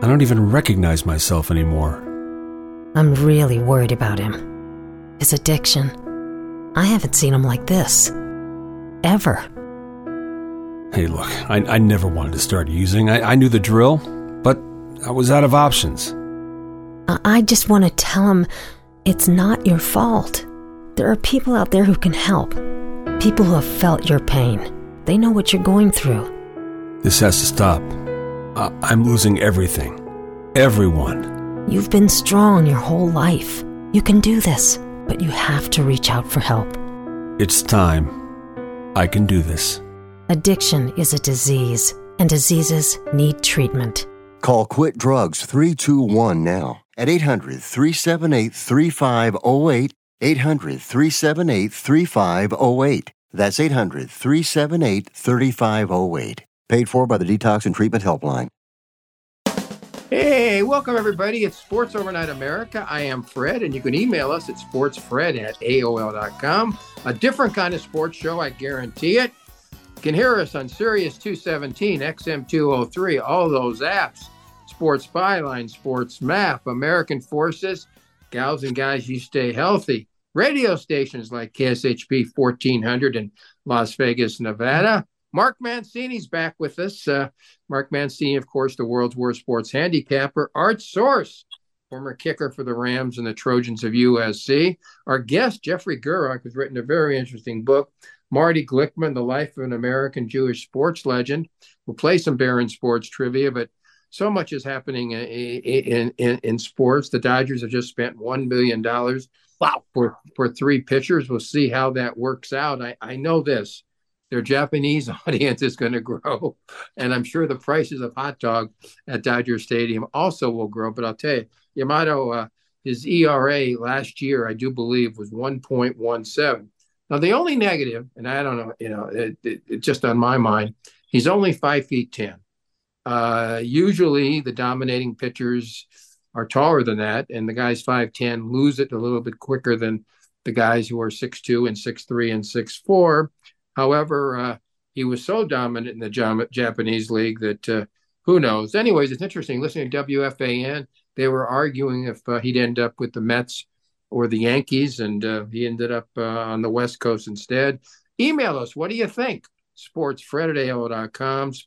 I don't even recognize myself anymore. I'm really worried about him. His addiction. I haven't seen him like this. Ever. Hey, look, I never wanted to start using. I knew the drill, but I was out of options. I just want to tell him it's not your fault. There are people out there who can help. People who have felt your pain. They know what you're going through. This has to stop. I'm losing everything. Everyone. You've been strong your whole life. You can do this, but you have to reach out for help. It's time. I can do this. Addiction is a disease, and diseases need treatment. Call Quit Drugs 321 now at 800-378-3508, 800-378-3508. That's 800-378-3508. Paid for by the Detox and Treatment Helpline. Hey, welcome everybody. It's Sports Overnight America. I am Fred, and you can email us at sportsfred@aol.com. A different kind of sports show, I guarantee it. You can hear us on Sirius 217, XM 203, all those apps. Sports Byline, Sports Map, American Forces. Gals and guys, you stay healthy. Radio stations like KSHP 1400 in Las Vegas, Nevada. Mark Mancini's back with us. Mark Mancini, of course, the world's worst sports handicapper. Art Source, former kicker for the Rams and the Trojans of USC. Our guest, Jeffrey Gurok, has written a very interesting book, Marty Glickman, The Life of an American Jewish Sports Legend. We'll play some Barron sports trivia, but so much is happening in sports. The Dodgers have just spent $1 billion for 3 pitchers. We'll see how that works out. I know this. Their Japanese audience is going to grow, and I'm sure the prices of hot dog at Dodger Stadium also will grow. But I'll tell you, Yamato, his ERA last year, I do believe, was 1.17. Now, the only negative, and I don't know, it's just on my mind, he's only 5'10". Usually, the dominating pitchers are taller than that, and the guys 5'10" lose it a little bit quicker than the guys who are 6'2" and 6'3" and 6'4". However, he was so dominant in the Japanese league that who knows? Anyways, it's interesting. Listening to WFAN, they were arguing if he'd end up with the Mets or the Yankees, and he ended up on the West Coast instead. Email us. What do you think? sportsfred@aol.com,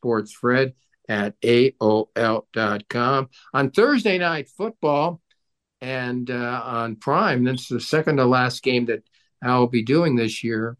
sportsfred@aol.com. On Thursday Night Football and on Prime, that's the second to last game that I'll be doing this year.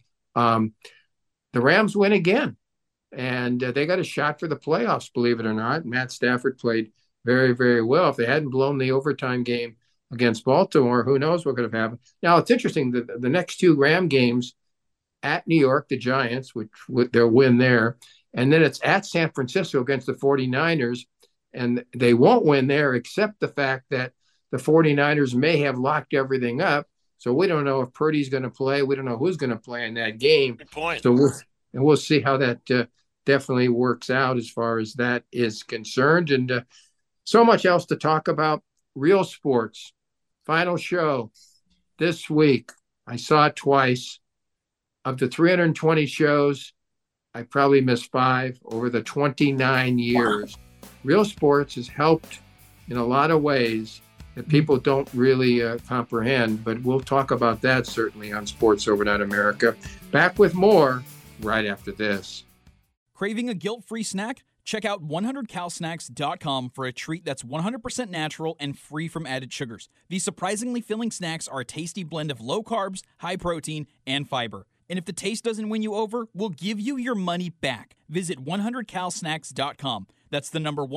The Rams win again, and they got a shot for the playoffs, believe it or not. Matt Stafford played very, very well. If they hadn't blown the overtime game against Baltimore, who knows what could have happened. Now, it's interesting, the next 2 Ram games at New York, the Giants, which with their win there, and then it's at San Francisco against the 49ers, and they won't win there except the fact that the 49ers may have locked everything up. So we don't know if Purdy's going to play. We don't know who's going to play in that game. Good point. So we'll see how that definitely works out as far as that is concerned. And so much else to talk about. Real sports. Final show this week. I saw it twice. Of the 320 shows, I probably missed 5 over the 29 years. Wow. Real sports has helped in a lot of ways that people don't really comprehend, but we'll talk about that certainly on Sports Overnight America. Back with more right after this. Craving a guilt-free snack? Check out 100calsnacks.com for a treat that's 100% natural and free from added sugars. These surprisingly filling snacks are a tasty blend of low carbs, high protein, and fiber. And if the taste doesn't win you over, we'll give you your money back. Visit 100calsnacks.com. That's the number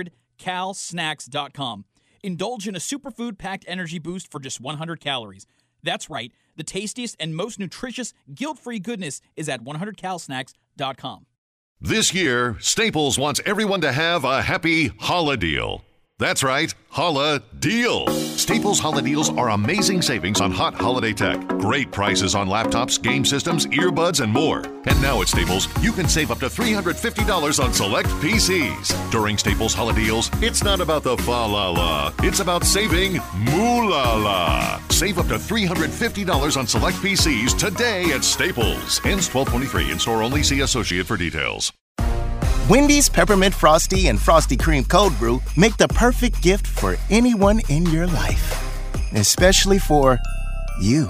100calsnacks.com. Indulge in a superfood-packed energy boost for just 100 calories. That's right, the tastiest and most nutritious guilt-free goodness is at 100calsnacks.com. This year, Staples wants everyone to have a happy Holla Deal. That's right, Holla Deal. Staples Holla Deals are amazing savings on hot holiday tech. Great prices on laptops, game systems, earbuds, and more. And now at Staples, you can save up to $350 on select PCs. During Staples Holla Deals, it's not about the fa-la-la. It's about saving moo-la-la. Save up to $350 on select PCs today at Staples. Ends 12/23. In store only. See associate for details. Wendy's Peppermint Frosty and Frosty Cream Cold Brew make the perfect gift for anyone in your life. Especially for you.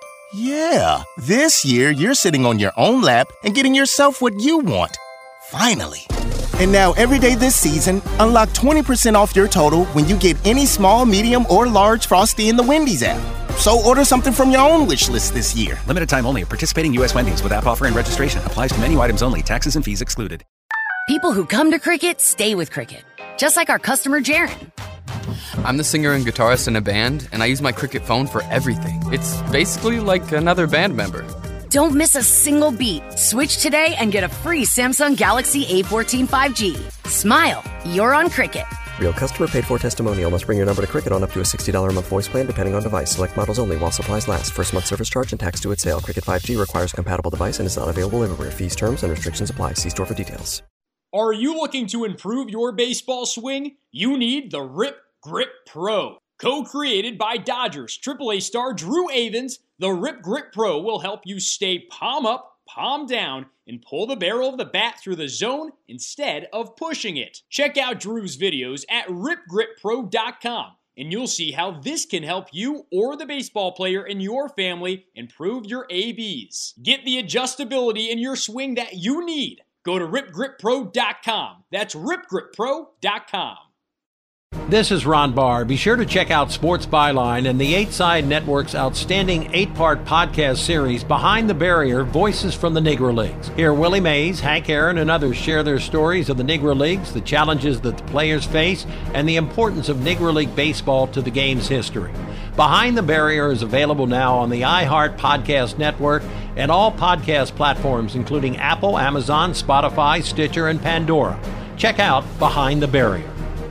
Yeah, this year you're sitting on your own lap and getting yourself what you want. Finally. And now every day this season, unlock 20% off your total when you get any small, medium, or large Frosty in the Wendy's app. So order something from your own wish list this year. Limited time only. Participating U.S. Wendy's with app offer and registration. Applies to menu items only. Taxes and fees excluded. People who come to Cricket stay with Cricket. Just like our customer, Jaron. I'm the singer and guitarist in a band, and I use my Cricket phone for everything. It's basically like another band member. Don't miss a single beat. Switch today and get a free Samsung Galaxy A14 5G. Smile. You're on Cricket. Real customer paid for testimonial. Must bring your number to Cricket on up to a $60 a month voice plan depending on device. Select models only while supplies last. First month service charge and tax due at sale. Cricket 5G requires a compatible device and is not available everywhere. Fees, terms, and restrictions apply. See store for details. Are you looking to improve your baseball swing? You need the Rip Grip Pro. Co-created by Dodgers AAA star Drew Avans, the Rip Grip Pro will help you stay palm up, palm down, and pull the barrel of the bat through the zone instead of pushing it. Check out Drew's videos at ripgrippro.com, and you'll see how this can help you or the baseball player in your family improve your ABs. Get the adjustability in your swing that you need. Go to ripgrippro.com. That's ripgrippro.com. This is Ron Barr. Be sure to check out Sports Byline and the 8 Side Network's outstanding 8-part podcast series, Behind the Barrier, Voices from the Negro Leagues. Hear Willie Mays, Hank Aaron, and others share their stories of the Negro Leagues, the challenges that the players face, and the importance of Negro League baseball to the game's history. Behind the Barrier is available now on the iHeart Podcast Network and all podcast platforms, including Apple, Amazon, Spotify, Stitcher, and Pandora. Check out Behind the Barrier.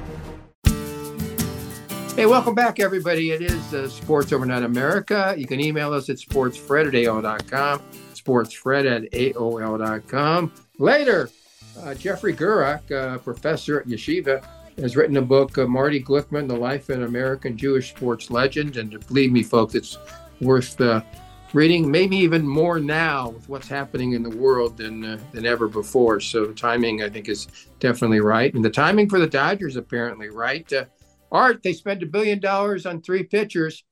Hey, welcome back, everybody. It is Sports Overnight America. You can email us at sportsfred@aol.com, sportsfred@aol.com. Later, Jeffrey Gurak, professor at Yeshiva, has written a book, Marty Glickman, The Life of an American Jewish Sports Legend. And believe me, folks, it's worth reading, maybe even more now with what's happening in the world than ever before. So the timing, I think, is definitely right. And the timing for the Dodgers, apparently, right? Art, they spent $1 billion on 3 pitchers.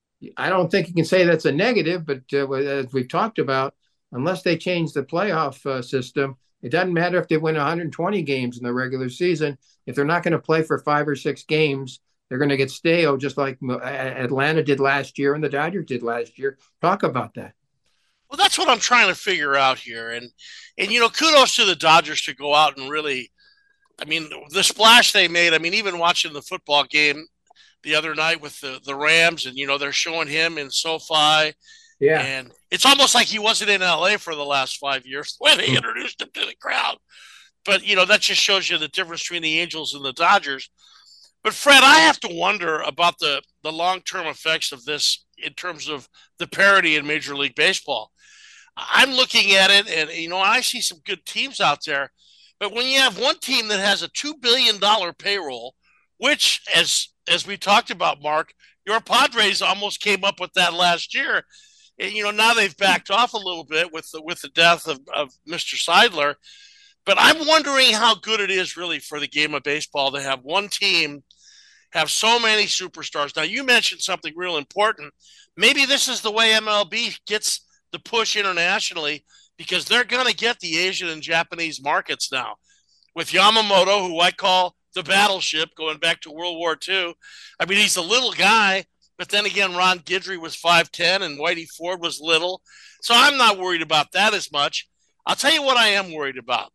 I don't think you can say that's a negative, but as we've talked about, unless they change the playoff system, it doesn't matter if they win 120 games in the regular season. If they're not going to play for 5 or 6 games, they're going to get stale, just like Atlanta did last year and the Dodgers did last year. Talk about that. Well, that's what I'm trying to figure out here. And you know, kudos to the Dodgers to go out and really, I mean, the splash they made, I mean, even watching the football game the other night with the Rams, and, you know, they're showing him in SoFi. Yeah. And it's almost like he wasn't in L.A. for the last 5 years when they introduced him to the crowd. But, you know, that just shows you the difference between the Angels and the Dodgers. But, Fred, I have to wonder about the long-term effects of this in terms of the parity in Major League Baseball. I'm looking at it, and, you know, I see some good teams out there. But when you have one team that has a $2 billion payroll, which, as we talked about, Mark, your Padres almost came up with that last year. And, you know, now they've backed off a little bit with the death of Mr. Seidler. But I'm wondering how good it is really for the game of baseball to have one team have so many superstars. Now, you mentioned something real important. Maybe this is the way MLB gets the push internationally, because they're going to get the Asian and Japanese markets now. With Yamamoto, who I call the battleship, going back to World War II. I mean, he's a little guy, but then again, Ron Guidry was 5'10", and Whitey Ford was little. So I'm not worried about that as much. I'll tell you what I am worried about.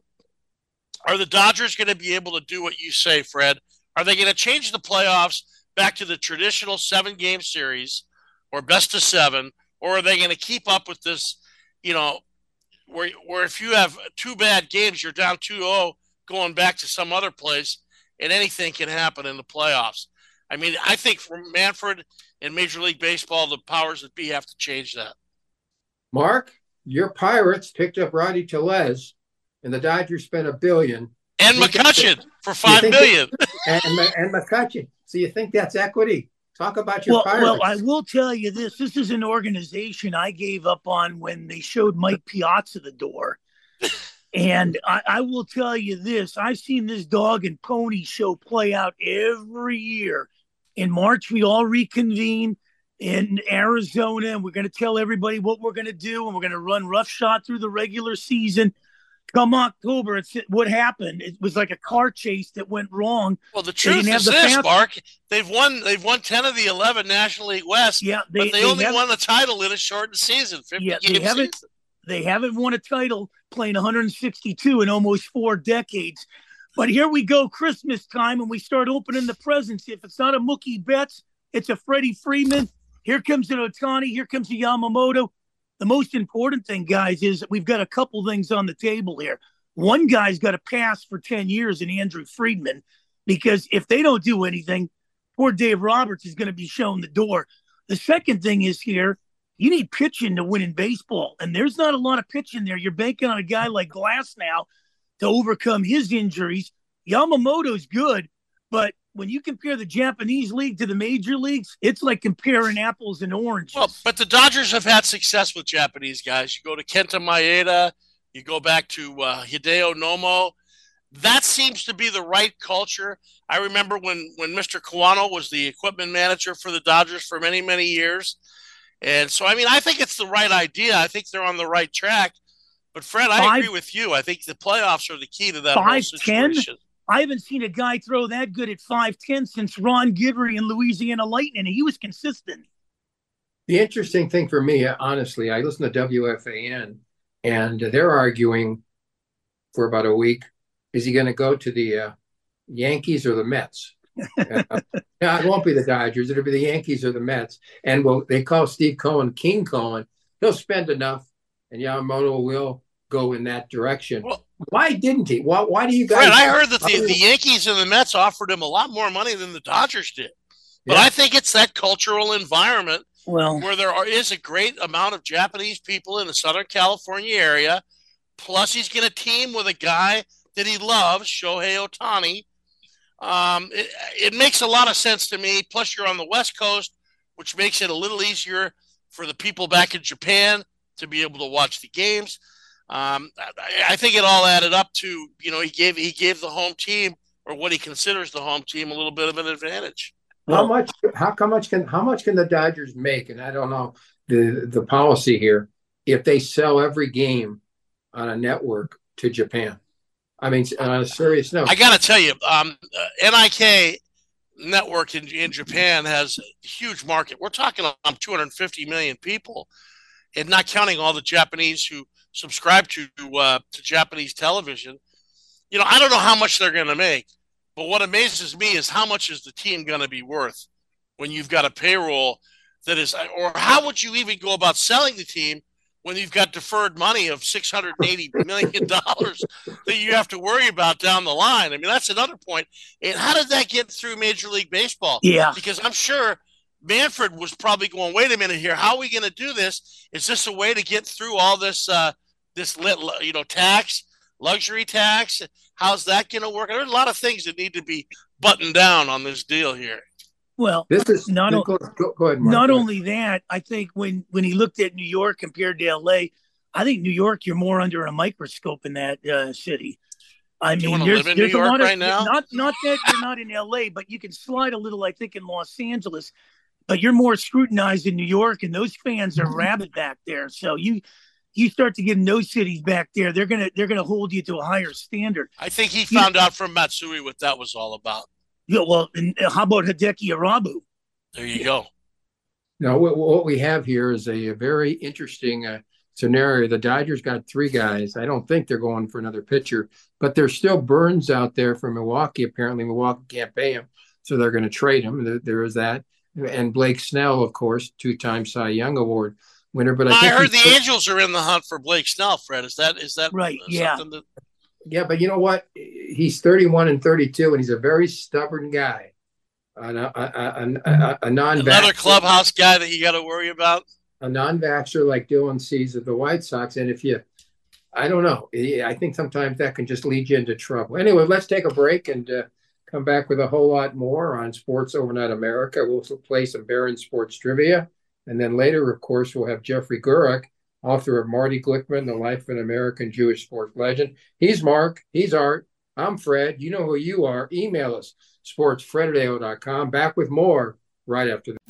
Are the Dodgers going to be able to do what you say, Fred? Are they going to change the playoffs back to the traditional 7-game series or best of 7? Or are they going to keep up with this, you know, where if you have 2 bad games, you're down 2-0 going back to some other place, and anything can happen in the playoffs? I mean, I think for Manfred and Major League Baseball, the powers that be have to change that. Mark, your Pirates picked up Roddy Tellez, and the Dodgers spent $1 billion. And McCutchen for $5 million. And McCutchen. So you think that's equity? Talk about your Pirates. Well, I will tell you this. This is an organization I gave up on when they showed Mike Piazza the door. And I will tell you this. I've seen this dog and pony show play out every year. In March, we all reconvene in Arizona, and we're going to tell everybody what we're going to do, and we're going to run roughshod through the regular season. Come October, it's what happened. It was like a car chase that went wrong. Well, the truth is this, Mark. They've won 10 of the 11 National League West, but they only won the title in a shortened season, 50-game season. They haven't won a title playing 162 in almost 4 decades. But here we go, Christmas time, and we start opening the presents. If it's not a Mookie Betts, it's a Freddie Freeman. Here comes an Ohtani. Here comes a Yamamoto. The most important thing, guys, is that we've got a couple things on the table here. One guy's got to pass for 10 years in Andrew Friedman, because if they don't do anything, poor Dave Roberts is going to be shown the door. The second thing is here, you need pitching to win in baseball, and there's not a lot of pitching there. You're banking on a guy like Glass now to overcome his injuries. Yamamoto's good, but when you compare the Japanese league to the major leagues, it's like comparing apples and oranges. Well, but the Dodgers have had success with Japanese guys. You go to Kenta Maeda, you go back to Hideo Nomo. That seems to be the right culture. I remember when Mr. Kawano was the equipment manager for the Dodgers for many, many years. And so, I mean, I think it's the right idea. I think they're on the right track. But, Fred, I agree with you. I think the playoffs are the key to that whole situation. I haven't seen a guy throw that good at 5'10" since Ron Guidry in Louisiana Lightning. He was consistent. The interesting thing for me, honestly, I listen to WFAN, and they're arguing for about a week, is he going to go to the Yankees or the Mets? Now, it won't be the Dodgers. It'll be the Yankees or the Mets. And they call Steve Cohen King Cohen. He'll spend enough, and Yamamoto will go in that direction. Well, why didn't he? Why do you guys? Fred, I heard that the Yankees and the Mets offered him a lot more money than the Dodgers did. But I think it's that cultural environment where there is a great amount of Japanese people in the Southern California area. Plus, he's going to team with a guy that he loves, Shohei Ohtani. It makes a lot of sense to me. Plus, you're on the West Coast, which makes it a little easier for the people back in Japan to be able to watch the games. I think it all added up to, he gave the home team, or what he considers the home team, a little bit of an advantage. How much can the Dodgers make? And I don't know the policy here, if they sell every game on a network to Japan. I mean, on a serious note, I got to tell you, NIK network in Japan has a huge market. We're talking 250 million people, and not counting all the Japanese who subscribe to Japanese television. I don't know how much they're going to make, but what amazes me is how much is the team going to be worth when you've got a payroll that is, or how would you even go about selling the team when you've got deferred money of $680 million that you have to worry about down the line? I mean, that's another point. And how did that get through Major League Baseball? Yeah. Because I'm sure Manfred was probably going, wait a minute here, how are we going to do this? Is this a way to get through all this, tax, luxury tax? How's that going to work? There's a lot of things that need to be buttoned down on this deal here. Well, this is go ahead, Mark. Not only that, I think when he looked at New York compared to LA, I think New York, you're more under a microscope in that city. I mean, there's a lot of, now? Not that you're not in LA, but you can slide a little, I think, in Los Angeles, but you're more scrutinized in New York, and those fans are rabid back there. So you start to get in those cities back there, they're gonna hold you to a higher standard. I think he found out from Matsui what that was all about. Yeah, well, and how about Hideki Arabu? There you go. Now, what we have here is a very interesting scenario. The Dodgers got 3 guys. I don't think they're going for another pitcher, but there's still Burns out there for Milwaukee. Apparently, Milwaukee can't pay him, so they're going to trade him. There is that. And Blake Snell, of course, 2-time Cy Young Award winner. But I heard the Angels are in the hunt for Blake Snell, Fred. Is that right? Yeah. Yeah, but you know what? He's 31 and 32, and he's a very stubborn guy. A non-vaxxer. Another clubhouse guy that you got to worry about. A non-vaxxer like Dylan Cease of the White Sox. And I don't know. I think sometimes that can just lead you into trouble. Anyway, let's take a break and come back with a whole lot more on Sports Overnight America. We'll play some Barron Sports Trivia. And then later, of course, we'll have Jeffrey Gurek author of Marty Glickman, The Life of an American Jewish Sports Legend. He's Mark. He's Art. I'm Fred. You know who you are. Email us, sportsfred@AOL.com. Back with more right after this.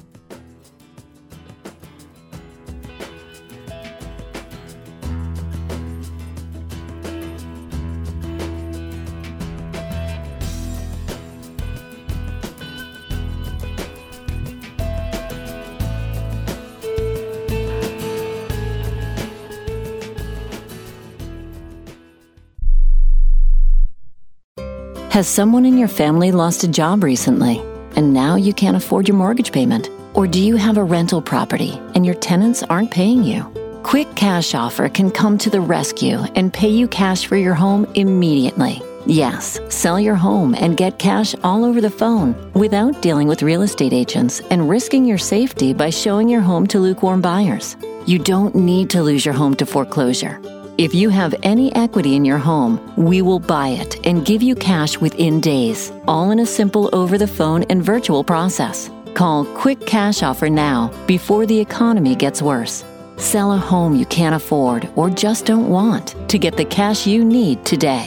Has someone in your family lost a job recently, and now you can't afford your mortgage payment? Or do you have a rental property and your tenants aren't paying you? Quick Cash Offer can come to the rescue and pay you cash for your home immediately. Yes, sell your home and get cash all over the phone without dealing with real estate agents and risking your safety by showing your home to lukewarm buyers. You don't need to lose your home to foreclosure. If you have any equity in your home, we will buy it and give you cash within days, all in a simple over-the-phone and virtual process. Call Quick Cash Offer now before the economy gets worse. Sell a home you can't afford or just don't want to get the cash you need today.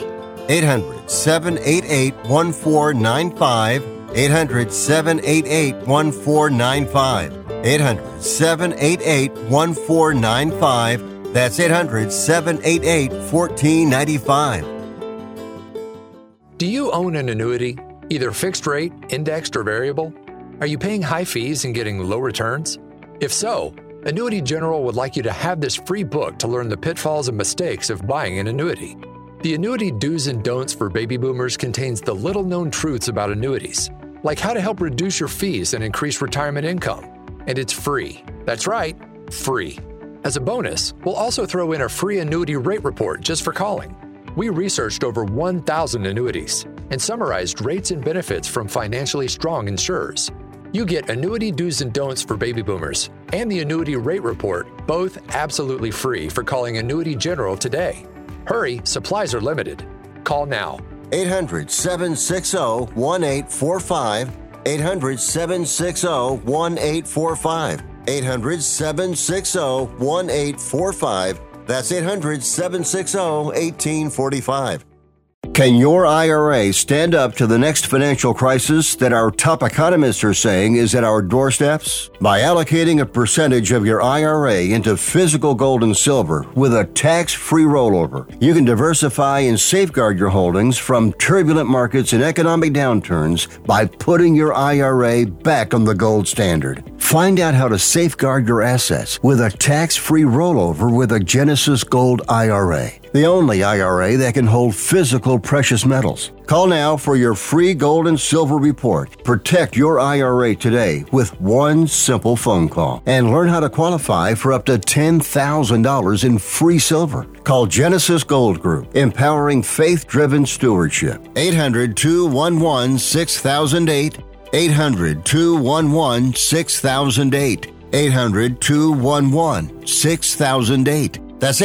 800-788-1495. 800-788-1495. 800-788-1495. That's 800-788-1495. Do you own an annuity, either fixed rate, indexed, or variable? Are you paying high fees and getting low returns? If so, Annuity General would like you to have this free book to learn the pitfalls and mistakes of buying an annuity. The Annuity Do's and Don'ts for Baby Boomers contains the little-known truths about annuities, like how to help reduce your fees and increase retirement income. And it's free. That's right, free. As a bonus, we'll also throw in a free annuity rate report just for calling. We researched over 1,000 annuities and summarized rates and benefits from financially strong insurers. You get Annuity Do's and Don'ts for Baby Boomers and the Annuity Rate Report, both absolutely free for calling Annuity General today. Hurry, supplies are limited. Call now. 800-760-1845. 800-760-1845. 800-760-1845. That's 800-760-1845. Can your IRA stand up to the next financial crisis that our top economists are saying is at our doorsteps? By allocating a percentage of your IRA into physical gold and silver with a tax-free rollover, you can diversify and safeguard your holdings from turbulent markets and economic downturns by putting your IRA back on the gold standard. Find out how to safeguard your assets with a tax-free rollover with a Genesis Gold IRA, the only IRA that can hold physical precious metals. Call now for your free gold and silver report. Protect your IRA today with one simple phone call and learn how to qualify for up to $10,000 in free silver. Call Genesis Gold Group, empowering faith-driven stewardship. 800-211-6008. 800-211-6008. 800-211-6008. That's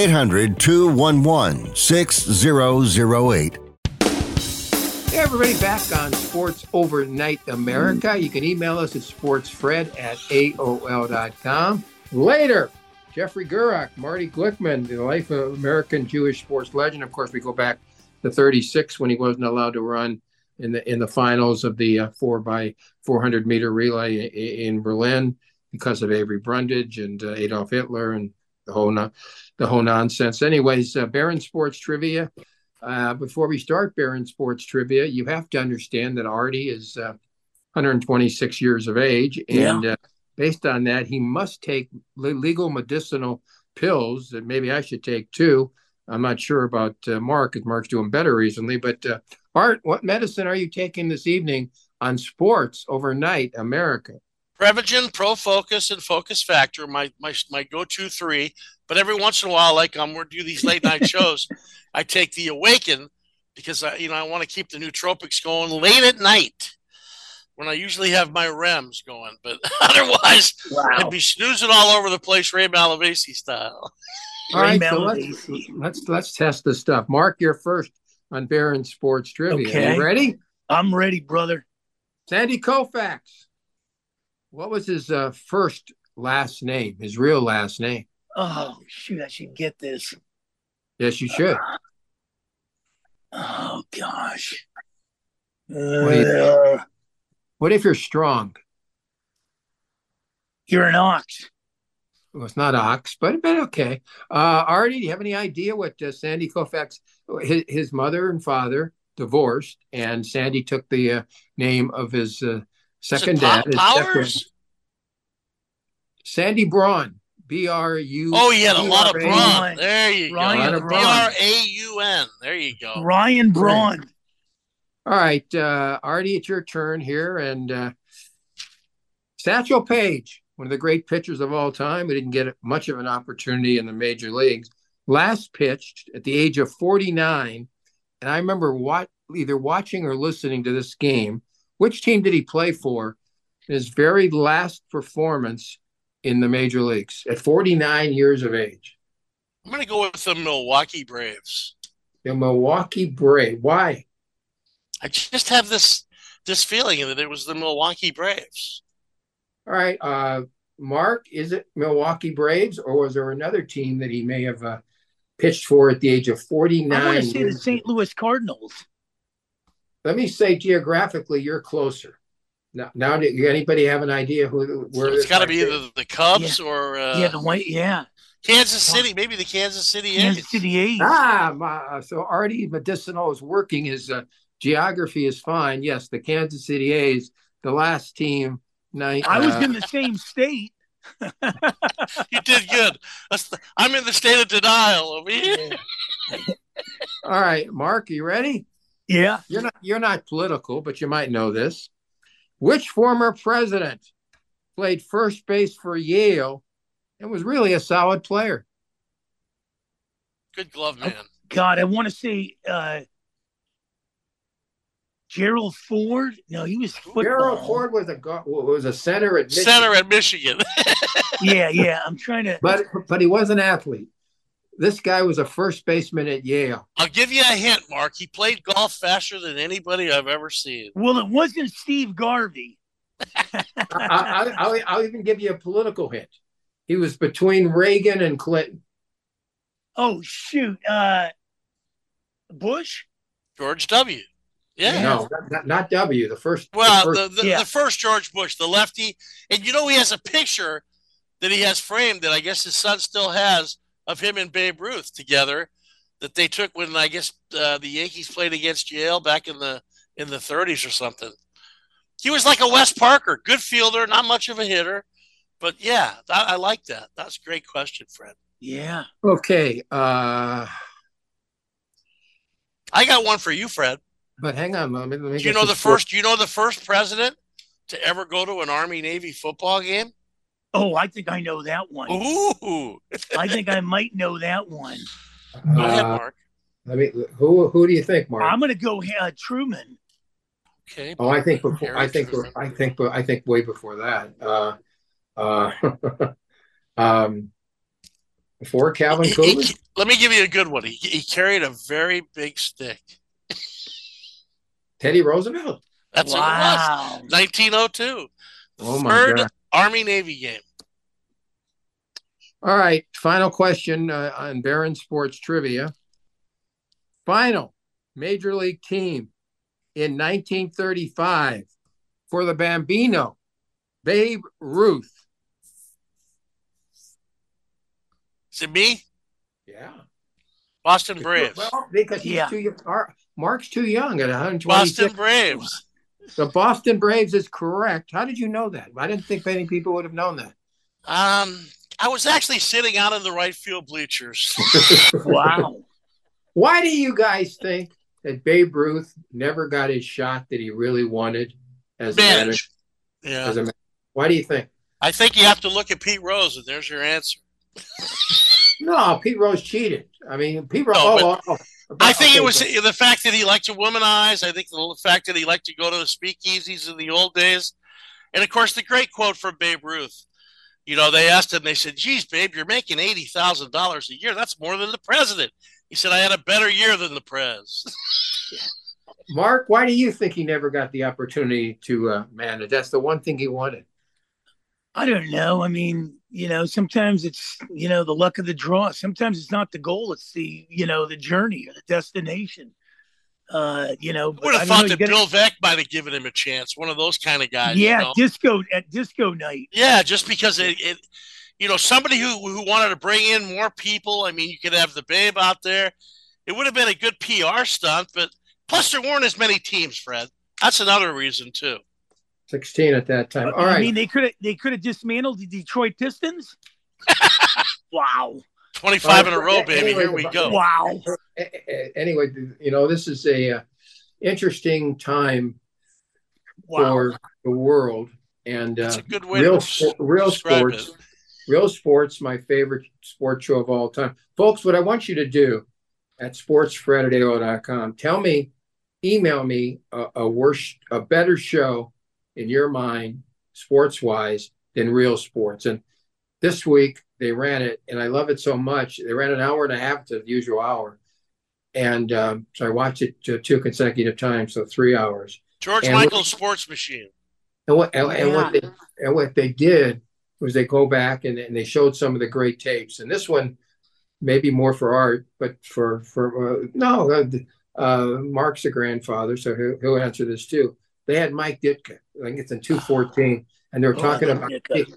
800-211-6008. Hey, everybody, back on Sports Overnight America. You can email us at sportsfred@AOL.com. Later, Jeffrey Gurak, Marty Glickman, The Life of American Jewish Sports Legend. Of course, we go back to 36 when he wasn't allowed to run in the finals of the 4x400 meter relay in Berlin because of Avery Brundage and Adolf Hitler and the whole nonsense. Anyways, Barron Sports Trivia. Before we start Barron Sports Trivia, you have to understand that Artie is 126 years of age, and based on that, he must take legal medicinal pills that maybe I should take too. I'm not sure about Mark, because Mark's doing better recently. But Art, what medicine are you taking this evening on Sports Overnight America? Prevagen, Pro Focus, and Focus Factor, my go-to three. But every once in a while, like we're doing these late night shows, I take the Awaken because I want to keep the nootropics going late at night when I usually have my REMs going. But otherwise, I'd be snoozing all over the place, Ray Malavasi style. All right, so let's test this stuff. Mark, you're first on Barron Sports Trivia. Okay. Are you ready? I'm ready, brother. Sandy Koufax. What was his first last name, his real last name? Oh, shoot, I should get this. Yes, you should. Oh, gosh. What if you're strong? You're an ox. Well, it's not ox, but okay. Artie, do you have any idea what Sandy Koufax, his mother and father divorced, and Sandy took the name of his second dad. Powers? Sandy Braun, B-R-U. Oh, he had a lot of brawn. There you Ryan go. Braun. B-R-A-U-N. There you go. Ryan Braun. All right, Artie, it's your turn here. And Satchel Paige, one of the great pitchers of all time, who didn't get much of an opportunity in the major leagues, last pitched at the age of 49. And I remember either watching or listening to this game. Which team did he play for in his very last performance in the major leagues at 49 years of age? I'm going to go with the Milwaukee Braves. The Milwaukee Braves. Why? I just have this feeling that it was the Milwaukee Braves. All right. Mark, is it Milwaukee Braves, or was there another team that he may have pitched for at the age of 49? I want to say the St. Louis Cardinals. Let me say geographically, you're closer. Now, do anybody have an idea where it's got to be either the Cubs or the White, Kansas City, maybe the Kansas City A's. Kansas City A's. So Artie Medicinal is working. His geography is fine. Yes, the Kansas City A's, the last team. I was in the same state. You did good. I'm in the state of denial over here. All right, Mark, you ready? Yeah. You're not political, but you might know this. Which former president played first base for Yale and was really a solid player? Good glove man. God, I want to say Gerald Ford. No, he was football. Gerald Ford was a center at Michigan. Center at Michigan. Yeah. I'm trying to. But he was an athlete. This guy was a first baseman at Yale. I'll give you a hint, Mark. He played golf faster than anybody I've ever seen. Well, it wasn't Steve Garvey. I'll even give you a political hint. He was between Reagan and Clinton. Oh, shoot. Bush? George W. Yeah. No, not W. The first. Well, the first George Bush, the lefty. And he has a picture that he has framed that I guess his son still has of him and Babe Ruth together that they took when I guess the Yankees played against Yale back in the 30s or something. He was like a Wes Parker, good fielder, not much of a hitter, but yeah, I like that. That's a great question, Fred. Yeah. Okay. I got one for you, Fred. But hang on, let me Do you know the first president to ever go to an Army-Navy football game? Oh, I think I know that one. Ooh. I think I might know that one. Go ahead, Mark. Who do you think, Mark? I'm going to go Truman. Okay. Oh, I think way before that. Before Calvin Coolidge. Let me give you a good one. He carried a very big stick. Teddy Roosevelt. That's what it was. 1902. Oh my Third God. Army-Navy game. All right. Final question on Barron Sports Trivia. Final Major League team in 1935 for the Bambino, Babe Ruth. Is it me? Yeah. Boston Braves. Well, because he's too young. Mark's too young at 126. Boston Braves. The Boston Braves is correct. How did you know that? I didn't think many people would have known that. I was actually sitting out in the right field bleachers. Wow. Why do you guys think that Babe Ruth never got his shot that he really wanted as a manager? Yeah. Why do you think? I think you have to look at Pete Rose, and there's your answer. No, Pete Rose cheated. I mean, Pete Rose. I think it was the fact that he liked to womanize. I think the fact that he liked to go to the speakeasies in the old days. And, of course, the great quote from Babe Ruth. They asked him, they said, geez, Babe, you're making $80,000 a year. That's more than the president. He said, I had a better year than the prez. Mark, why do you think he never got the opportunity to manage? That's the one thing he wanted. I don't know. I mean, sometimes it's, the luck of the draw. Sometimes it's not the goal. It's the, the journey or the destination. I would have thought that Bill Veeck might have given him a chance. One of those kind of guys. Yeah, disco night. Yeah, just because somebody who wanted to bring in more people. I mean, you could have the Babe out there. It would have been a good PR stunt, but plus there weren't as many teams, Fred. That's another reason too. 16 at that time. All right. I mean, they could have dismantled the Detroit Pistons. Wow. 25 in a row, baby. Anyway, here we go. Wow. Anyway, this is a interesting time for the world, and that's a good way real sports. Real Sports, my favorite sports show of all time, folks. What I want you to do at sportsfred@AOL.com, email me a better show in your mind, sports-wise, than Real Sports. And this week they ran it, and I love it so much. They ran an hour and a half to the usual hour, and so I watched it 2 consecutive times, so 3 hours. George Michael's Sports Machine. And what they did was they go back and they showed some of the great tapes. And this one, maybe more for art, but Mark's a grandfather, so he'll answer this too. They had Mike Ditka. I think it's in 214, and they're talking about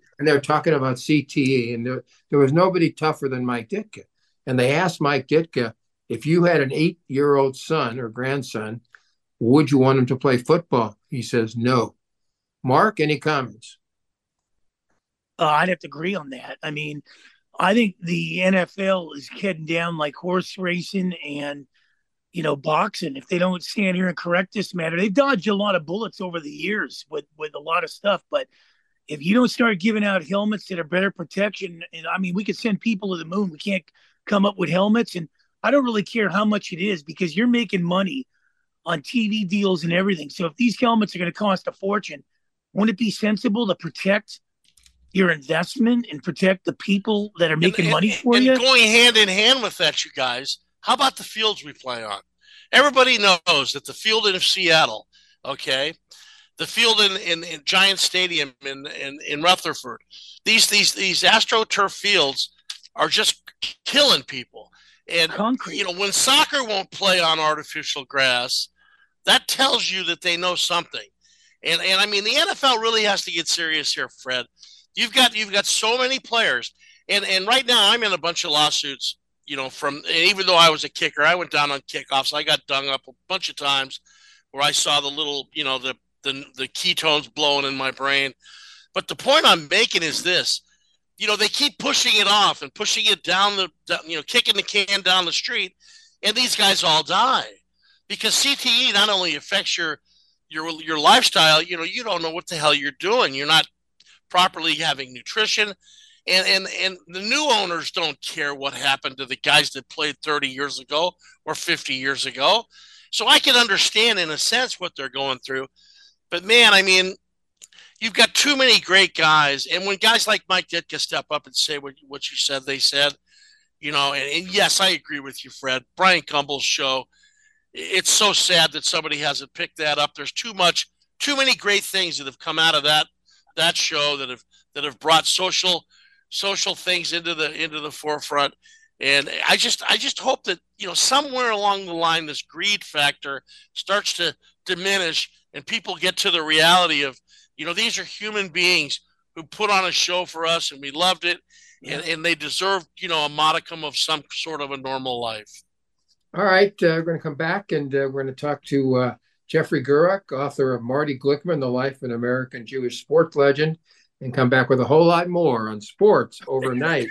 CTE, and there was nobody tougher than Mike Ditka. And they asked Mike Ditka, if you had an 8-year-old son or grandson, would you want him to play football? He says no. Mark, any comments? I'd have to agree on that. I mean, I think the NFL is heading down like horse racing and boxing. If they don't stand here and correct this matter, they've dodged a lot of bullets over the years with a lot of stuff. But if you don't start giving out helmets that are better protection, and I mean, we could send people to the moon. We can't come up with helmets. And I don't really care how much it is, because you're making money on TV deals and everything. So if these helmets are going to cost a fortune, wouldn't it be sensible to protect your investment and protect the people that are making money for you? And going hand in hand with that, you guys, how about the fields we play on? Everybody knows that the field in Seattle, okay, the field in Giant Stadium in Rutherford, these AstroTurf fields are just killing people. And concrete. When soccer won't play on artificial grass, that tells you that they know something. And I mean, the NFL really has to get serious here, Fred. You've got so many players, and right now I'm in a bunch of lawsuits. Even though I was a kicker, I went down on kickoffs. I got dung up a bunch of times where I saw the little, the ketones blowing in my brain. But the point I'm making is this: they keep pushing it off and pushing it down kicking the can down the street, and these guys all die because CTE not only affects your lifestyle. You don't know what the hell you're doing. You're not properly having nutrition, and the new owners don't care what happened to the guys that played 30 years ago or 50 years ago. So I can understand in a sense what they're going through, but man, I mean, you've got too many great guys, and when guys like Mike Ditka step up and say what you said, they said, and yes, I agree with you, Fred. Brian Gumbel's show, it's so sad that somebody hasn't picked that up. There's too many great things that have come out of that show that have brought social things into the forefront. And I just hope that somewhere along the line this greed factor starts to diminish and people get to the reality of these are human beings who put on a show for us and we loved it, and they deserve a modicum of some sort of a normal life. All right, we're going to come back and we're going to talk to Jeffrey Gurek, author of Marty Glickman, The Life of an American Jewish Sports Legend, and come back with a whole lot more on sports overnight.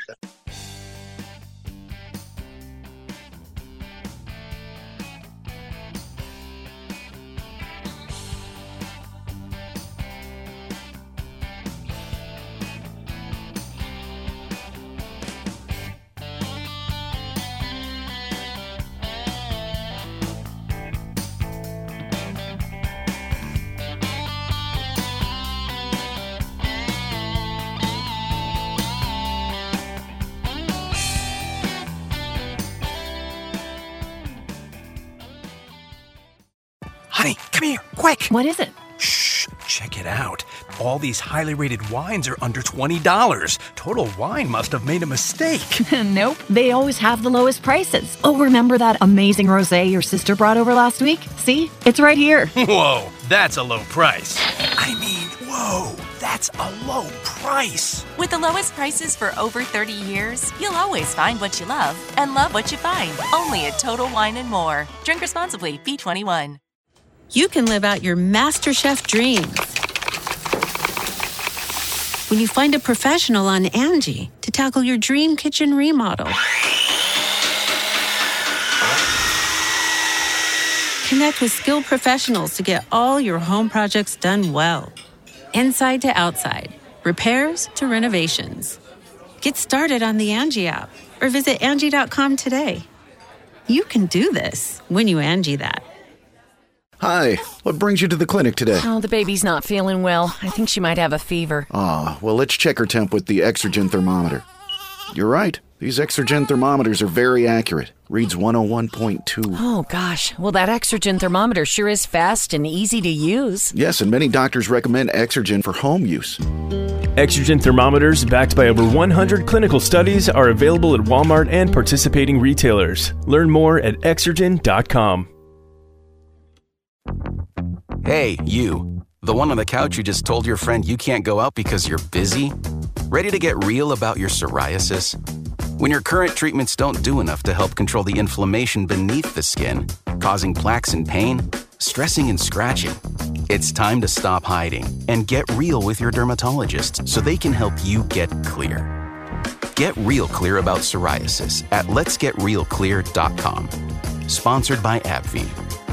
Honey, come here, quick. What is it? Shh, check it out. All these highly rated wines are under $20. Total Wine must have made a mistake. Nope, they always have the lowest prices. Oh, remember that amazing rosé your sister brought over last week? See? It's right here. Whoa, that's a low price. I mean, whoa, that's a low price. With the lowest prices for over 30 years, you'll always find what you love and love what you find. Only at Total Wine & More. Drink responsibly. B21. You can live out your MasterChef dreams when you find a professional on Angie to tackle your dream kitchen remodel. Connect with skilled professionals to get all your home projects done well. Inside to outside, repairs to renovations. Get started on the Angie app or visit Angie.com today. You can do this when you Angie that. Hi, what brings you to the clinic today? Oh, the baby's not feeling well. I think she might have a fever. Well, let's check her temp with the Exergen thermometer. You're right. These Exergen thermometers are very accurate. Reads 101.2. Oh, gosh. Well, that Exergen thermometer sure is fast and easy to use. Yes, and many doctors recommend Exergen for home use. Exergen thermometers, backed by over 100 clinical studies, are available at Walmart and participating retailers. Learn more at Exergen.com. Hey, you. The one on the couch who just told your friend you can't go out because you're busy? Ready to get real about your psoriasis? When your current treatments don't do enough to help control the inflammation beneath the skin, causing plaques and pain, stressing and scratching, it's time to stop hiding and get real with your dermatologist so they can help you get clear. Get real clear about psoriasis at letsgetrealclear.com. Sponsored by AbbVie.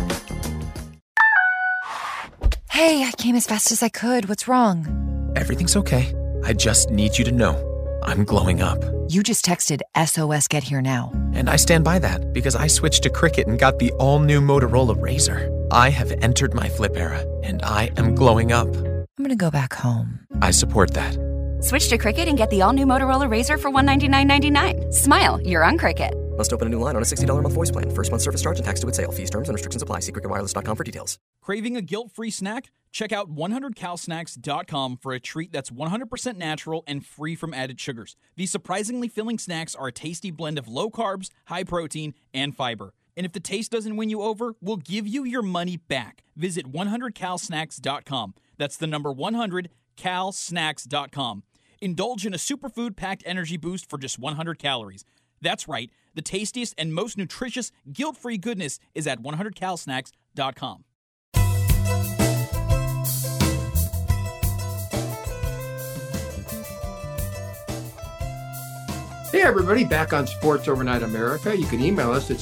Hey, I came as fast as I could. What's wrong? Everything's okay. I just need you to know I'm glowing up. You just texted SOS Get Here Now. And I stand by that because I switched to Cricket and got the all-new Motorola Razr. I have entered my flip era, and I am glowing up. I'm gonna go back home. I support that. Switch to Cricket and get the all-new Motorola Razr for $199.99. Smile, you're on Cricket. Must open a new line on a $60 a month voice plan. First month service charge and tax to its sale. Fees, terms, and restrictions apply. See cricketwireless.com for details. Craving a guilt-free snack? Check out 100calsnacks.com for a treat that's 100% natural and free from added sugars. These surprisingly filling snacks are a tasty blend of low carbs, high protein, and fiber. And if the taste doesn't win you over, we'll give you your money back. Visit 100calsnacks.com. That's the number 100calsnacks.com. Indulge in a superfood-packed energy boost for just 100 calories. That's right, the tastiest and most nutritious guilt-free goodness is at 100calsnacks.com. Hey everybody, back on Sports Overnight America. You can email us at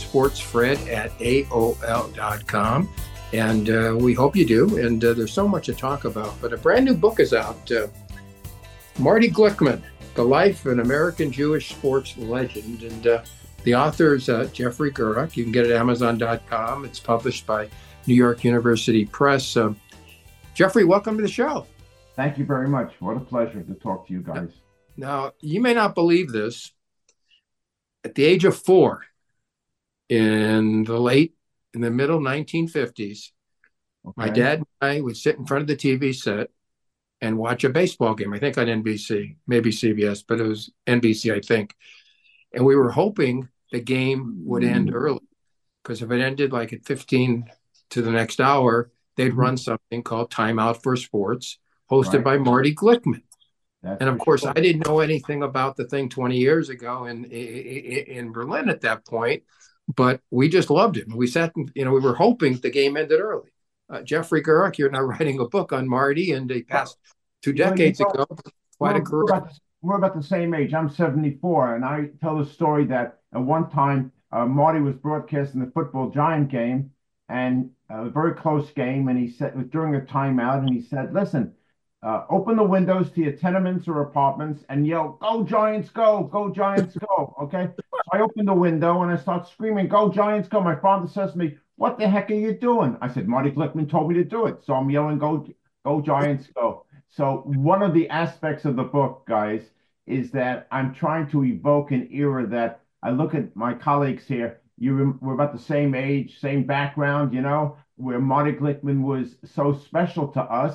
sportsfred@aol.com, and we hope you do. And there's so much to talk about. But a brand new book is out. Marty Glickman, The Life of an American Jewish Sports Legend. And the author is Jeffrey Guruk. You can get it at Amazon.com. It's published by New York University Press. Jeffrey, welcome to the show. Thank you very much. What a pleasure to talk to you guys. Now, you may not believe this. At the age of 4, in the middle 1950s, my dad and I would sit in front of the TV set and watch a baseball game, I think on NBC, maybe CBS, but it was NBC, I think. And we were hoping the game would end early, because if it ended like at 15 to the next hour, they'd run something called Time Out for Sports, hosted by Marty Glickman. And of course, I didn't know anything about the thing 20 years ago in Berlin at that point, but we just loved it. We sat, we were hoping the game ended early. Jeffrey Guruk, you're now writing a book on Marty, and he passed 2 decades ago. Quite a career. We're about the same age. I'm 74, and I tell the story that at one time Marty was broadcasting the football Giant game, and a very close game, and he said it was during a timeout, and he said, "Listen, open the windows to your tenements or apartments and yell, 'Go Giants, go! Go Giants, go!'" Okay? So I open the window and I start screaming, "Go Giants, go!" My father says to me, "What the heck are you doing?" I said, "Marty Glickman told me to do it." So I'm yelling, "Go Giants, go!" So one of the aspects of the book, guys, is that I'm trying to evoke an era that I look at my colleagues here. We're about the same age, same background, where Marty Glickman was so special to us.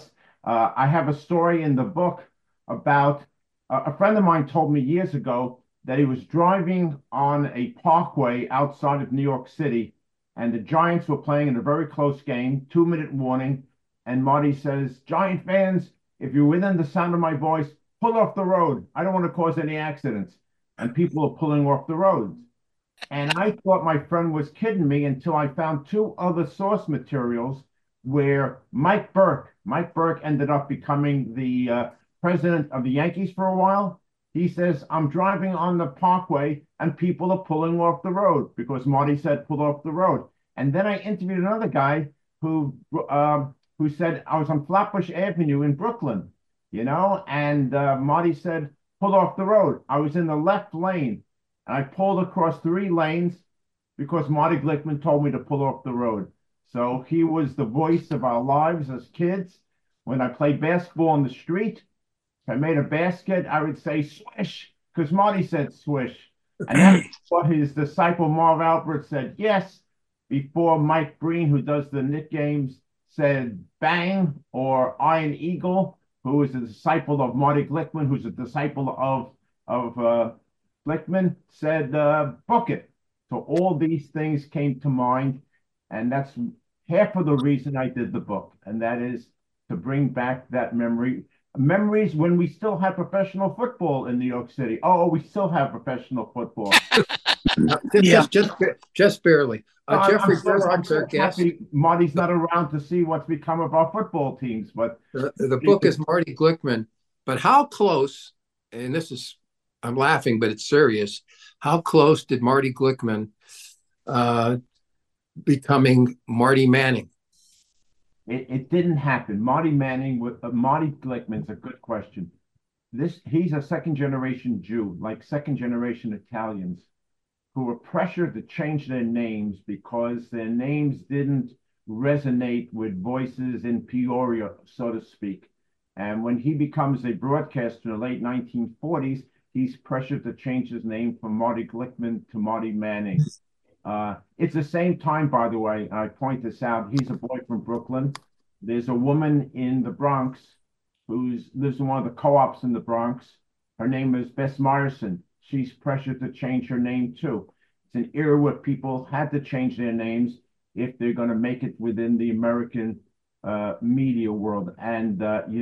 I have a story in the book about a friend of mine told me years ago that he was driving on a parkway outside of New York City, and the Giants were playing in a very close game, 2-minute warning. And Marty says, Giant fans, if you're within the sound of my voice, pull off the road. I don't want to cause any accidents. And people are pulling off the roads. And I thought my friend was kidding me until I found 2 other source materials where Mike Burke ended up becoming the president of the Yankees for a while. He says, I'm driving on the parkway and people are pulling off the road because Marty said pull off the road. And then I interviewed another guy who said I was on Flatbush Avenue in Brooklyn, and Marty said pull off the road. I was in the left lane and I pulled across 3 lanes because Marty Glickman told me to pull off the road. So he was the voice of our lives as kids. When I played basketball on the street, if I made a basket, I would say swish, because Marty said swish. And that's what his disciple Marv Albert said yes, before Mike Breen, who does the Knick games, said bang, or Iron Eagle, who is a disciple of Marty Glickman, who's a disciple of Glickman, said book it. So all these things came to mind, and that's half of the reason I did the book, and that is to bring back that memories when we still had professional football in New York City. Oh, we still have professional football. just barely. Jeffrey I'm so happy Marty's not around to see what's become of our football teams. But the book is Marty Glickman. But how close, and I'm laughing, but it's serious, how close did Marty Glickman becoming Marty Manning? It didn't happen. Marty Glickman's a good question. He's a second-generation Jew, like second-generation Italians, who were pressured to change their names because their names didn't resonate with voices in Peoria, so to speak. And when he becomes a broadcaster in the late 1940s, he's pressured to change his name from Marty Glickman to Marty Manning. It's the same time, by the way, I point this out, he's a boy from Brooklyn. There's a woman in the Bronx who lives in one of the co-ops in the Bronx. Her name is Bess Meyerson. She's pressured to change her name too. It's an era where people had to change their names if they're going to make it within the American media world. And,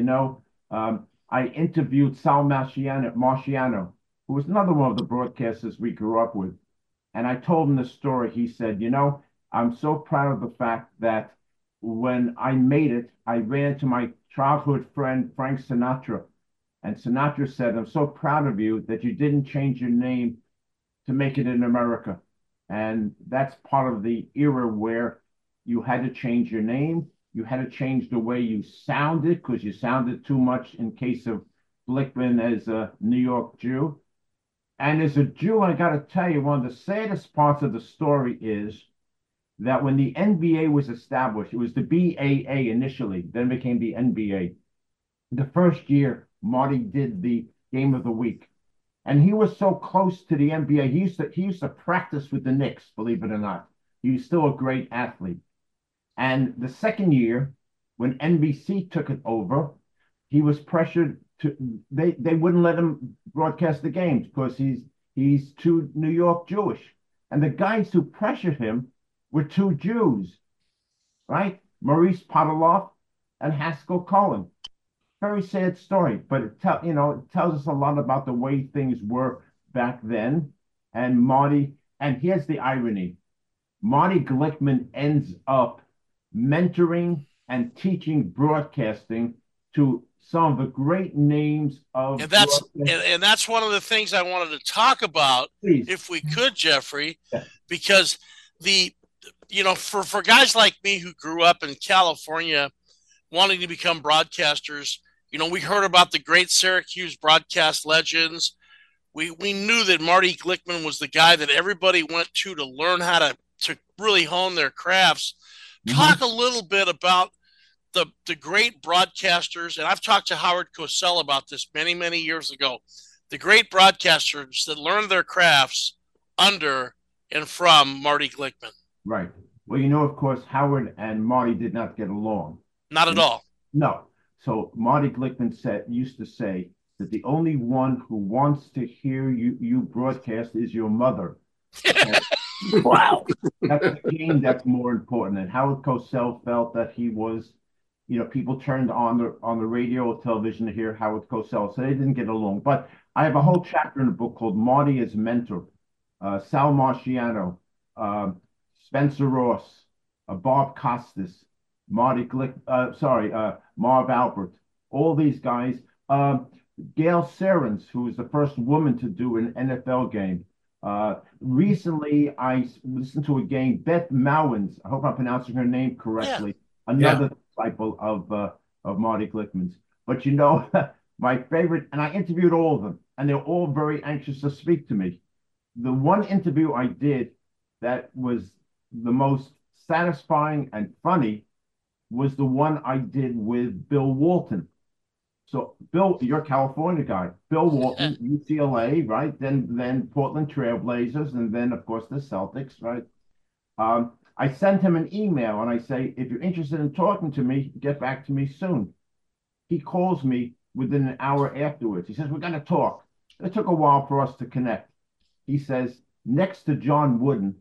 I interviewed Sal Marciano, who was another one of the broadcasters we grew up with. And I told him the story. He said, I'm so proud of the fact that when I made it, I ran into my childhood friend, Frank Sinatra. And Sinatra said, I'm so proud of you that you didn't change your name to make it in America. And that's part of the era where you had to change your name. You had to change the way you sounded because you sounded too much in case of Glickman as a New York Jew. And as a Jew, I got to tell you, one of the saddest parts of the story is that when the NBA was established, it was the BAA initially, then it became the NBA. The first year, Marty did the game of the week. And he was so close to the NBA. He used to practice with the Knicks, believe it or not. He was still a great athlete. And the second year, when NBC took it over, he was pressured to, they wouldn't let him broadcast the games because he's too New York Jewish. And the guys who pressured him were 2 Jews, right? Maurice Podoloff and Haskell Cohen. Very sad story, but it tells us a lot about the way things were back then. And Marty, and here's the irony, Marty Glickman ends up mentoring and teaching broadcasting to some of the great names of and that's one of the things I wanted to talk about. Please. If we could, Jeffrey, because for guys like me who grew up in California wanting to become broadcasters, we heard about the great Syracuse broadcast legends. We knew that Marty Glickman was the guy that everybody went to learn how to really hone their crafts. Mm-hmm. Talk a little bit about the great broadcasters, and I've talked to Howard Cosell about this many, many years ago, the great broadcasters that learned their crafts under and from Marty Glickman. Right. Well, of course, Howard and Marty did not get along. Not at all. No. So Marty Glickman used to say that the only one who wants to hear you broadcast is your mother. Wow. That's the game that's more important. And Howard Cosell felt that he was, people turned on the radio or television to hear Howard Cosell, so they didn't get along. But I have a whole chapter in the book called Marty as Mentor. Sal Marciano, Spencer Ross, Bob Costas, Marv Albert, all these guys. Gail Serens, who was the first woman to do an NFL game. Recently, I listened to a game, Beth Mowins. I hope I'm pronouncing her name correctly. Yeah. Another disciple of Marty Glickman's. But my favorite, and I interviewed all of them, and they're all very anxious to speak to me. The one interview I did that was the most satisfying and funny was the one I did with Bill Walton. So, Bill, you're a California guy. Bill Walton, UCLA, right? Then Portland Trailblazers, and then, of course, the Celtics, right? I sent him an email, and I say, if you're interested in talking to me, get back to me soon. He calls me within an hour afterwards. He says, we're going to talk. It took a while for us to connect. He says, next to John Wooden,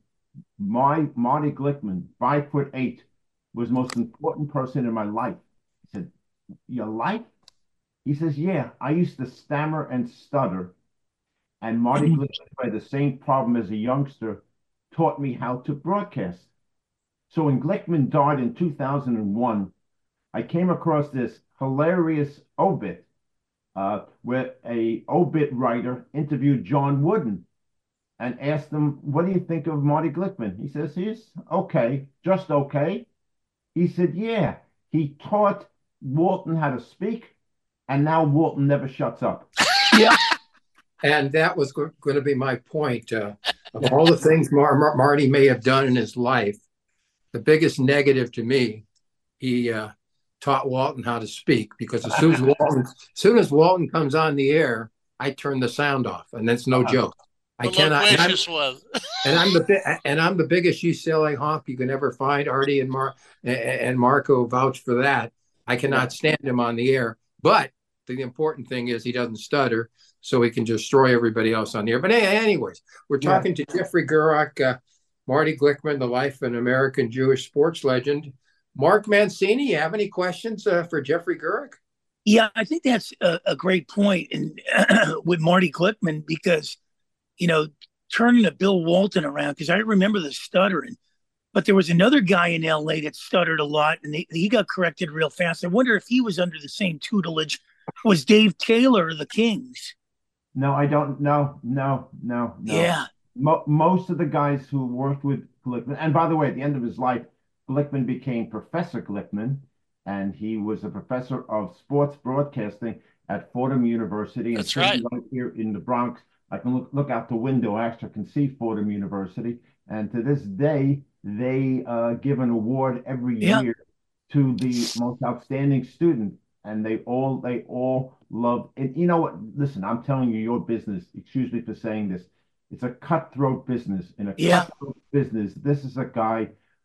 Marty Glickman, 5'8", was the most important person in my life. He said, your life? He says, yeah, I used to stammer and stutter. And Marty Glickman, who had the same problem as a youngster, taught me how to broadcast. So when Glickman died in 2001, I came across this hilarious obit where a obit writer interviewed John Wooden and asked him, what do you think of Marty Glickman? He says, he's okay, just okay. He said, yeah, he taught Walton how to speak, and now Walton never shuts up. Yeah. And that was going to be my point. Of all the things Marty may have done in his life, the biggest negative to me, he taught Walton how to speak, because as soon as Walton comes on the air, I turn the sound off, and that's no joke. I cannot. And I'm the biggest UCLA honk you can ever find. Artie and Marco vouch for that. I cannot stand him on the air. But the important thing is he doesn't stutter, so he can destroy everybody else on the air. But anyways, we're talking to Jeffrey Gurok, Marty Glickman, the life of an American Jewish sports legend. Mark Mancini, you have any questions for Jeffrey Gurok? Yeah, I think that's a great point with Marty Glickman, because, turning to Bill Walton around, because I remember the stuttering, but there was another guy in LA that stuttered a lot, and he got corrected real fast. I wonder if he was under the same tutelage. Was Dave Taylor of the Kings? No, I don't. No. Yeah. Most of the guys who worked with Glickman, and by the way, at the end of his life, Glickman became Professor Glickman, and he was a professor of sports broadcasting at Fordham University. That's right. Here in the Bronx, I can look out the window. I actually can see Fordham University, and to this day, they give an award every year to the most outstanding student, and they all love it. You know what? Listen, I'm telling you, your business. Excuse me for saying this. It's a cutthroat business. In a cutthroat business, this is a guy,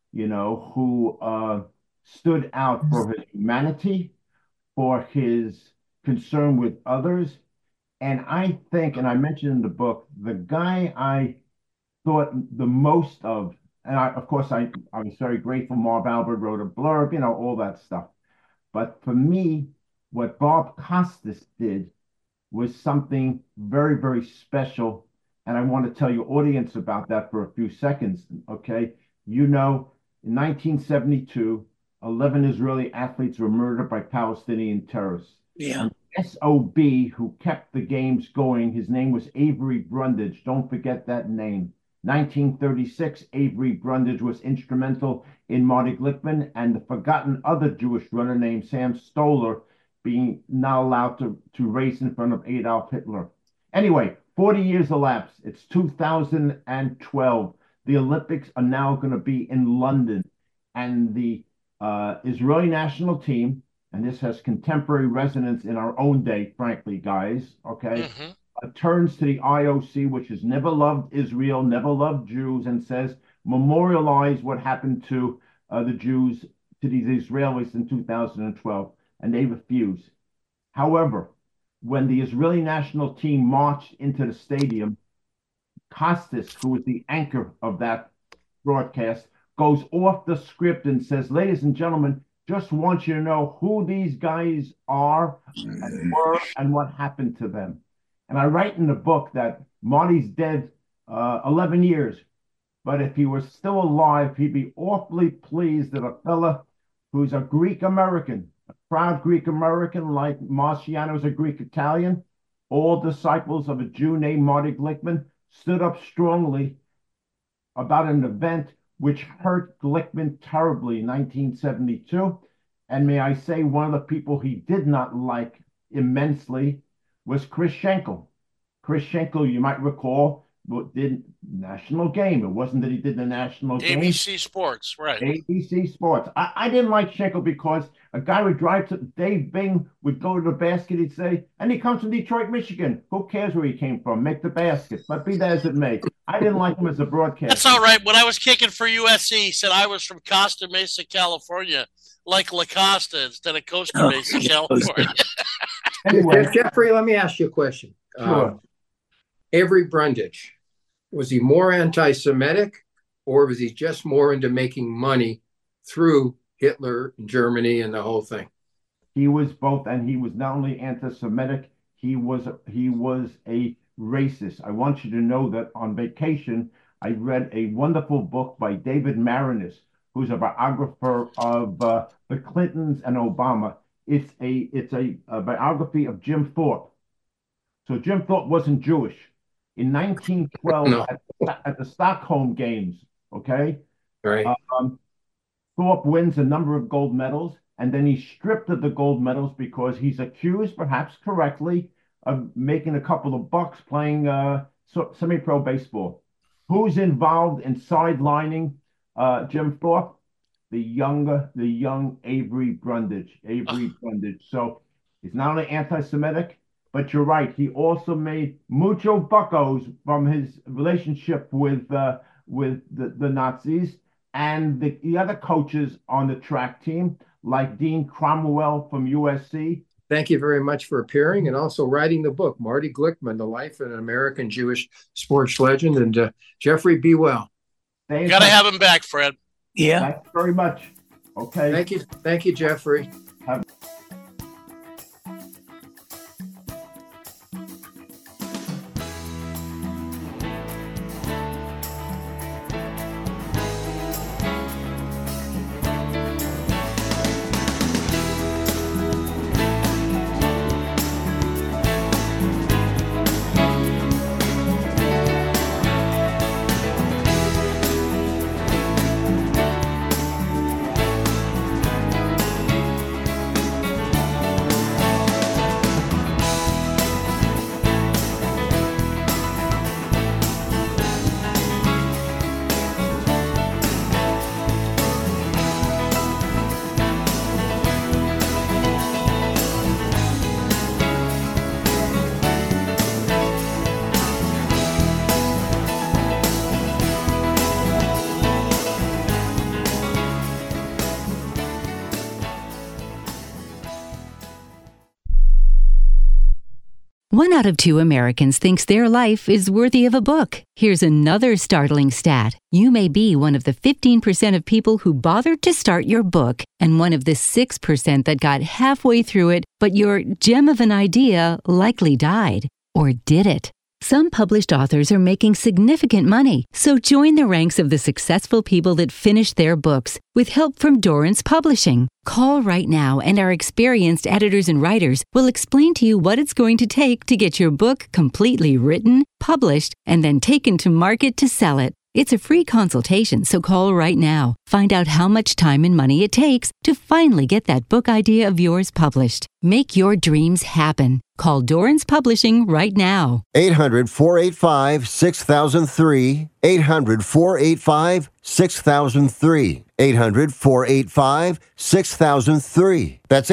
who stood out for his humanity, for his concern with others. And I think, and I mentioned in the book, the guy I thought the most of, and I was very grateful Marv Albert wrote a blurb, all that stuff. But for me, what Bob Costas did was something very, very special. And I want to tell your audience about that for a few seconds, okay? In 1972, 11 Israeli athletes were murdered by Palestinian terrorists. Yeah. And SOB, who kept the games going, his name was Avery Brundage. Don't forget that name. 1936, Avery Brundage was instrumental in Marty Glickman and the forgotten other Jewish runner named Sam Stoller being not allowed to race in front of Adolf Hitler. Anyway, 40 years elapsed. It's 2012. The Olympics are now going to be in London. And the Israeli national team, and this has contemporary resonance in our own day, frankly, guys, okay, turns to the IOC, which has never loved Israel, never loved Jews, and says, memorialize what happened to the Jews, to these Israelis in 2012. and they refused. However, when the Israeli national team marched into the stadium, Costas, who was the anchor of that broadcast, goes off the script and says, "Ladies and gentlemen, just want you to know who these guys are and were and what happened to them." And I write in the book that Marty's dead 11 years, but if he was still alive, he'd be awfully pleased that a fella who's a Greek American, a proud Greek American like Marciano's a Greek Italian, all disciples of a Jew named Marty Glickman, stood up strongly about an event which hurt Glickman terribly in 1972. And may I say, one of the people he did not like immensely was Chris Schenkel. Chris Schenkel, you might recall, did national game. It wasn't that he did the national game. ABC Sports, right. ABC Sports. I didn't like Schenkel because a guy would drive to, Dave Bing would go to the basket, he'd say, and he comes from Detroit, Michigan. Who cares where he came from? Make the basket. But be that as it may, I didn't like him as a broadcaster. That's all right. When I was kicking for USC, he said I was from Costa Mesa, California, like La Costa instead of Costa Mesa, California. Anyway. Jeffrey, let me ask you a question. Sure. Avery Brundage, was he more anti-Semitic, or was he just more into making money through Hitler and Germany and the whole thing? He was both, and he was not only anti-Semitic, he was a racist. I want you to know that on vacation, I read a wonderful book by David Maraniss, who's a biographer of the Clintons and Obama. It's a biography of Jim Thorpe. So Jim Thorpe wasn't Jewish. In 1912, at the Stockholm Games, okay? Right. Thorpe wins a number of gold medals, and then he's stripped of the gold medals because he's accused, perhaps correctly, of making a couple of bucks playing semi-pro baseball. Who's involved in sidelining Jim Thorpe? The young Avery Brundage. So he's not only anti-Semitic, but you're right. He also made mucho buckos from his relationship with the Nazis and the other coaches on the track team, like Dean Cromwell from USC. Thank you very much for appearing and also writing the book, Marty Glickman, The Life of an American Jewish Sports Legend. And Jeffrey, be well. You got to have him back, Fred. Yeah. Thanks very much. Okay. Thank you, Jeffrey. One out of 2 Americans thinks their life is worthy of a book. Here's another startling stat. You may be one of the 15% of people who bothered to start your book and one of the 6% that got halfway through it, but your gem of an idea likely died. Or did it? Some published authors are making significant money, so join the ranks of the successful people that finish their books with help from Dorrance Publishing. Call right now and our experienced editors and writers will explain to you what it's going to take to get your book completely written, published, and then taken to market to sell it. It's a free consultation, so call right now. Find out how much time and money it takes to finally get that book idea of yours published. Make your dreams happen. Call Dorrance Publishing right now. 800-485-6003. 800-485-6003. 800-485-6003. That's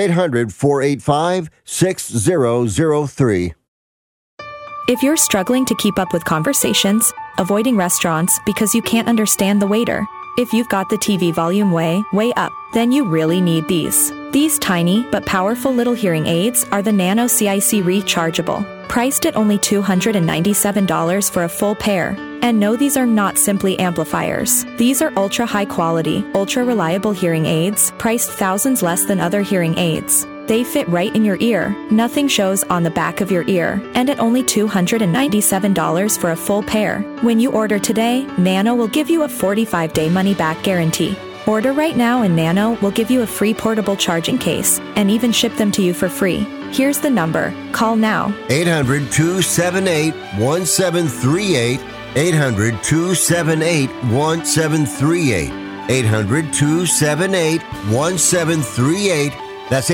800-485-6003. If you're struggling to keep up with conversations, avoiding restaurants because you can't understand the waiter, If you've got the TV volume way up, then you really need these. These tiny but powerful little hearing aids are the Nano CIC Rechargeable, priced at only $297 for a full pair. And no, these are not simply amplifiers. These are ultra high quality, ultra reliable hearing aids, priced thousands less than other hearing aids. They fit right in your ear, nothing shows on the back of your ear, and at only $297 for a full pair. When you order today, Nano will give you a 45-day money-back guarantee. Order right now and Nano will give you a free portable charging case and even ship them to you for free. Here's the number. Call now. 800-278-1738. 800-278-1738. 800-278-1738. That's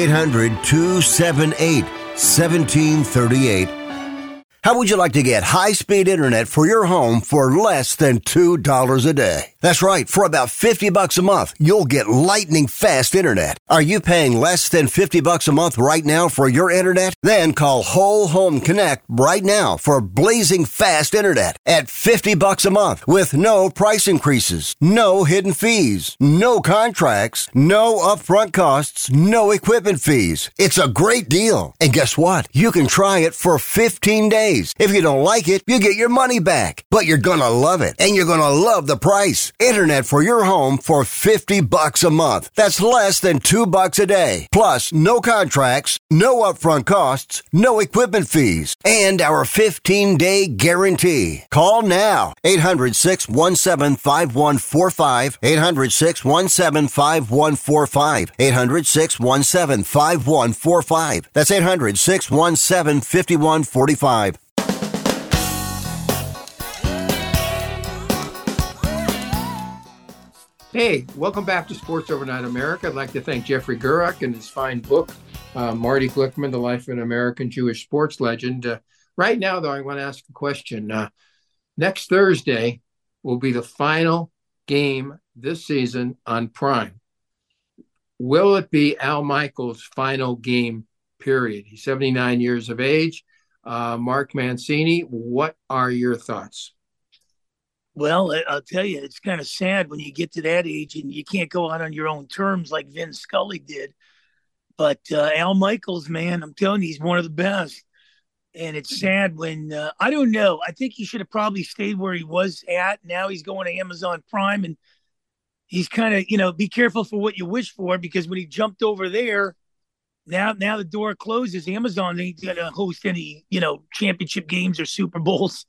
800-278-1738. How would you like to get high-speed internet for your home for less than $2 a day? That's right. For about $50 a month, you'll get lightning fast internet. Are you paying less than $50 a month right now for your internet? Then call Whole Home Connect right now for blazing fast internet at $50 a month with no price increases, no hidden fees, no contracts, no upfront costs, no equipment fees. It's a great deal. And guess what? You can try it for 15 days. If you don't like it, you get your money back. But you're gonna love it, and you're gonna love the price. Internet for your home for $50 a month. That's less than $2 a day. Plus, no contracts, no upfront costs, no equipment fees, and our 15-day guarantee. Call now. 800-617-5145. 800-617-5145. 800-617-5145. That's 800-617-5145. Hey, welcome back to Sports Overnight America. I'd like to thank Jeffrey Guruk and his fine book, Marty Glickman, The Life of an American Jewish Sports Legend. Right now, though, I want to ask a question. Next Thursday will be the final game this season on Prime. Will it be Al Michaels' final game, period? He's 79 years of age. Mark Mancini, what are your thoughts? Well, I'll tell you, it's kind of sad when you get to that age and you can't go out on your own terms like Vin Scully did. But Al Michaels, man, I'm telling you, he's one of the best. And it's sad when, I don't know, I think he should have probably stayed where he was at. Now he's going to Amazon Prime, and he's kind of, be careful for what you wish for, because when he jumped over there, now the door closes. Amazon ain't going to host any, championship games or Super Bowls.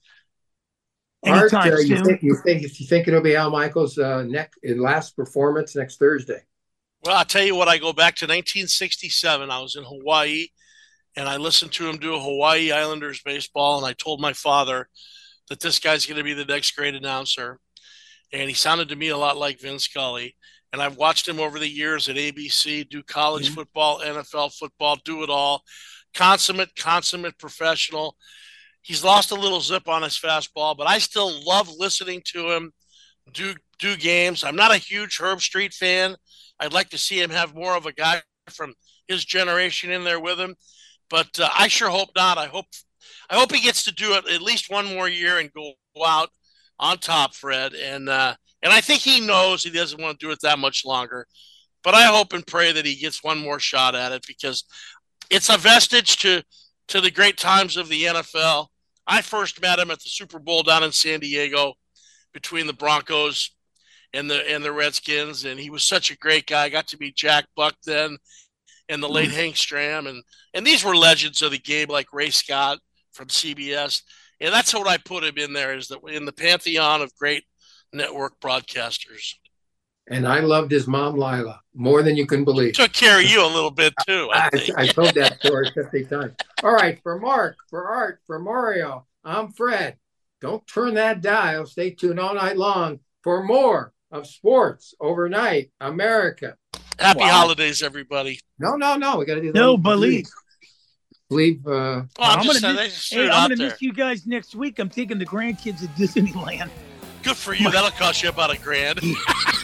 Art, you think it'll be Al Michaels' last performance next Thursday? Well, I'll tell you what. I go back to 1967. I was in Hawaii, and I listened to him do Hawaii Islanders baseball, and I told my father that this guy's going to be the next great announcer. And he sounded to me a lot like Vin Scully. And I've watched him over the years at ABC do college football, NFL football, do it all. Consummate professional. He's lost a little zip on his fastball, but I still love listening to him do games. I'm not a huge Herb Street fan. I'd like to see him have more of a guy from his generation in there with him, but I sure hope not. I hope he gets to do it at least one more year and go out on top, Fred. And I think he knows he doesn't want to do it that much longer. But I hope and pray that he gets one more shot at it, because it's a vestige to the great times of the NFL. I first met him at the Super Bowl down in San Diego between the Broncos and the Redskins, and he was such a great guy. I got to meet Jack Buck then and the late Hank Stram, and these were legends of the game like Ray Scott from CBS. And that's what I put him in there, is that in the pantheon of great network broadcasters. And I loved his mom, Lila, more than you can believe. Took care of you a little bit, too. I told that story 50 times. All right, for Mark, for Art, for Mario, I'm Fred. Don't turn that dial. Stay tuned all night long for more of Sports Overnight America. Happy holidays, everybody. No. We got to do that. No, believe. I'm going to miss you guys next week. I'm taking the grandkids to Disneyland. Good for you. That'll cost you about $1,000.